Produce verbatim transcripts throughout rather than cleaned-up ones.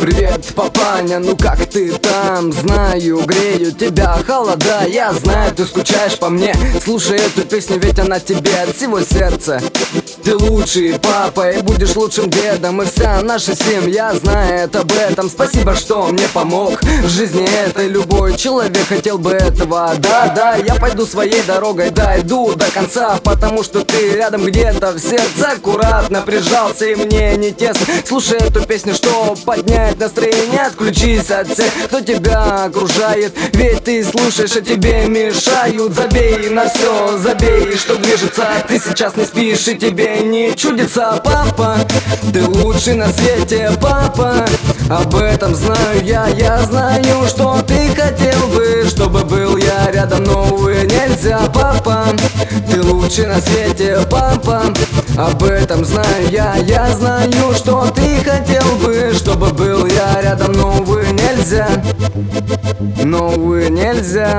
Привет, папаня, ну как ты там? Знаю, грею тебя холода. Я знаю, ты скучаешь по мне. Слушай эту песню, ведь она тебе от всего сердца. Ты лучший папа и будешь лучшим дедом. И вся наша семья знает об этом. Спасибо, что мне помог в жизни этой. Любой человек хотел бы этого. Да, да, я пойду своей дорогой, да, иду до конца, потому что ты рядом где-то в сердце аккуратно прижался, и мне не тесно. Слушай эту песню, чтобы поднять настроение. Отключись от всех, кто тебя окружает, ведь ты слушаешь, а тебе мешают. Забей на все, забей, что движется. Ты сейчас не спишь, и тебе не чудится. Папа, ты лучший на свете, папа. Об этом знаю я, я знаю, что ты хотел бы, чтобы был я рядом, но увы, нельзя, папа. Ты лучший на свете, папа. Об этом знаю я, я знаю, что ты хотел бы, чтобы был я рядом, но увы, нельзя. Но увы, нельзя.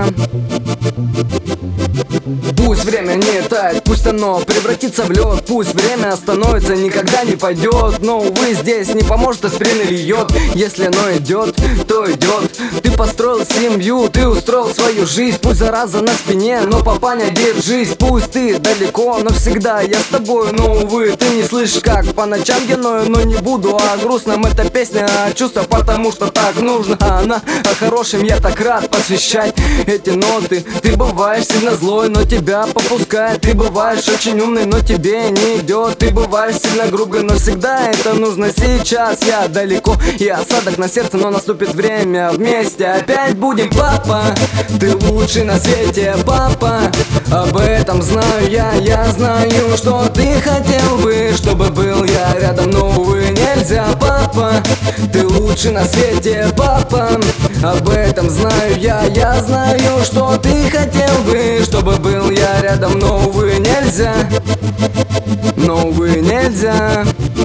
Пусть время не тает, пусть оно превратится в лед. Пусть время остановится, никогда не пойдет. Но увы, здесь не поможет, аспирин или йод. Если оно идет, то идет. Ты построил семью, ты устроил свою жизнь. Пусть зараза на спине, но папаня, держись. Пусть ты далеко, но всегда я с тобой. Но увы, ты не слышишь, как по ночам я ною. Но не буду о грустном, эта песня о чувствах, потому что так нужно. А она о хорошем, я так рад посвящать эти ноты. Ты бываешь сильно злой, но тебя попускает. Ты бываешь очень умный, но тебе не идет. Ты бываешь сильно грубый, но всегда это нужно. Сейчас я далеко, и осадок на сердце, но наступит время, вместе опять будем, папа. Ты лучший на свете, папа. Об этом знаю я, я знаю, что ты хотел бы, чтобы был я рядом, но увы, нельзя, папа. Ты лучший на свете, папа. Об этом знаю я, я знаю, что ты хотел бы, чтобы был я рядом, но увы, нельзя. Но увы, нельзя.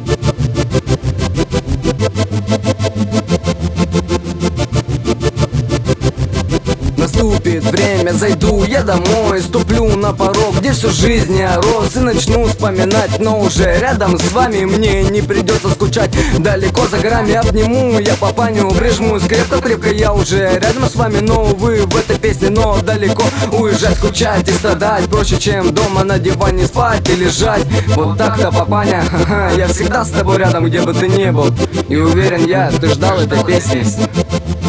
Наступит время, зайду я домой, ступлю на порог, где всю жизнь я рос, и начну вспоминать, но уже рядом с вами мне не придется скучать. Далеко за горами обниму я папаню, прижмусь крепко-крепко, я уже рядом с вами. Но увы, в этой песне, но далеко уезжать, скучать и страдать проще, чем дома на диване спать и лежать. Вот так-то, папаня, ха-ха, я всегда с тобой рядом, где бы ты ни был. И уверен я, ты ждал этой песни.